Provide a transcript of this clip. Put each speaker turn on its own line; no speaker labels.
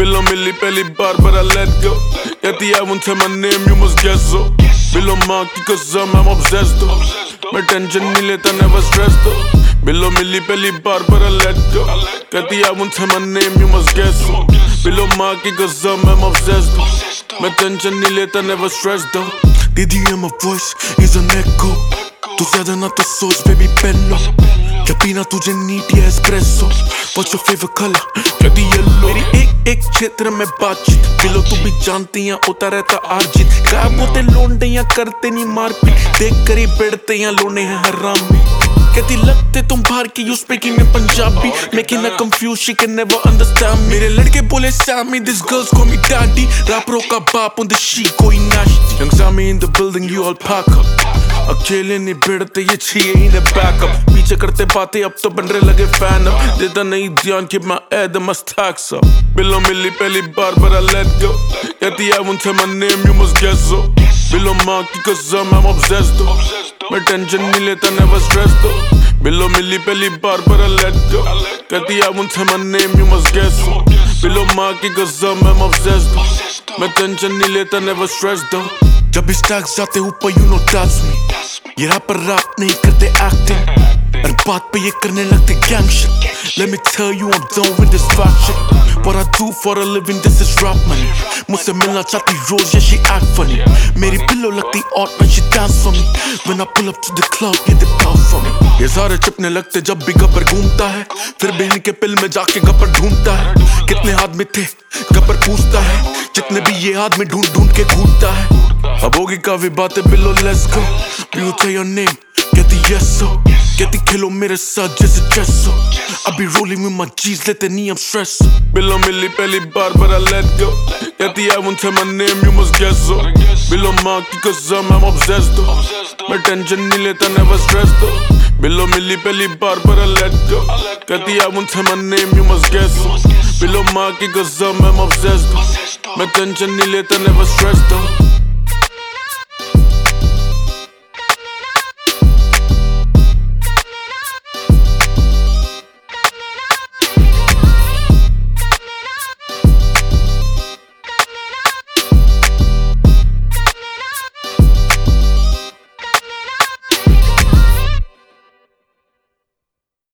Below मिली पहली बार but I let go. कहती I won't tell my name, you must guess so. बिलो माँ की कसम I'm obsessed though. मैं टेंशन नहीं लेता never stressed though. बिलो मिली पहली बार but I let go. कहती I won't tell my name, you must guess so. बिलो माँ की कसम I'm obsessed though. मैं टेंशन नहीं लेता never stressed though. दीदी my voice is an echo. तू ज़्यादा ना तो सोच baby पेनो. क्या पीना तुझे नीट या espresso? What's your favorite color? कहती येलो. मेरी एक क्षेत्र में बातचीत. बिलो तू भी जानती है होता रहता आर्जित. गायब होते लोंडे या करते नहीं मारपीट. देख कर ही बैठते या लोने हैं हरामी. कहती लगते तुम बाहर की you speaking in Punjabi. Making her confused she can never understand me. मेरे लड़के बोले Sammy this girls call me daddy. रैपरों का बाप on the sheet कोई नाश्ती. Young Sammy in the building you all pack up. अकेले नहीं भिड़ते ये चाहिए ही ने बैकअप. पीछे करते बातें अब तो बन रहे लगे फैन अब. देता नहीं ध्यान कि मैं ऐड must tax up. बिलो मिली पहली बार but I let go. कहती I won't tell my name you must guess so. बिलो माँ की कसम I'm obsessed though. मैं टेंशन नहीं लेता never stressed though. बिलो मिली पहली बार but I let go. कहती I won't tell my name you must guess so. बिलो माँ की कसम I'm obsessed though. मैं टेंशन नहीं लेता never stressed though. जब इस टैक्स जाते ऊपर you know that's me. ये रैपर रैप नहीं करते acting. और बात पे ये करने लगते gang shit. Let me tell you I'm done with this fat shit. What I do for a living this is rap money. मुझसे मिलना चाहती रोज yeah she act funny. मेरी पिल्लो लगती odd when she dance for me. When I pull up to the club ये the call for me. ये सारे चिपने लगते जब भी गब्बर घूमता है. फिर भी इनके पिल में जाके गब्बर ढूंढता है. कितने आदमी थे गब्बर पूछता है. जितने भी ये आदमी ढूंढ ढूंढ के घूमता है. अब होगी काफी बातें बिलो let's go. You tell your name कहती yes so. कहती खेलो मेरे साथ जैसे chess so. अभी rolling with my G's लेते नहीं हम stress so. बिलो मिली पहली बार but I let go. कहती I won't tell my name you must guess so. बिलो माँ की कसम I'm obsessed though. मैं टेंशन नहीं लेता never stressed though. बिलो मिली पहली बार but I let go. कहती I won't tell my name you must guess so. बिलो माँ की कसम I'm obsessed though. मैं टेंशन नहीं लेता never stressed though.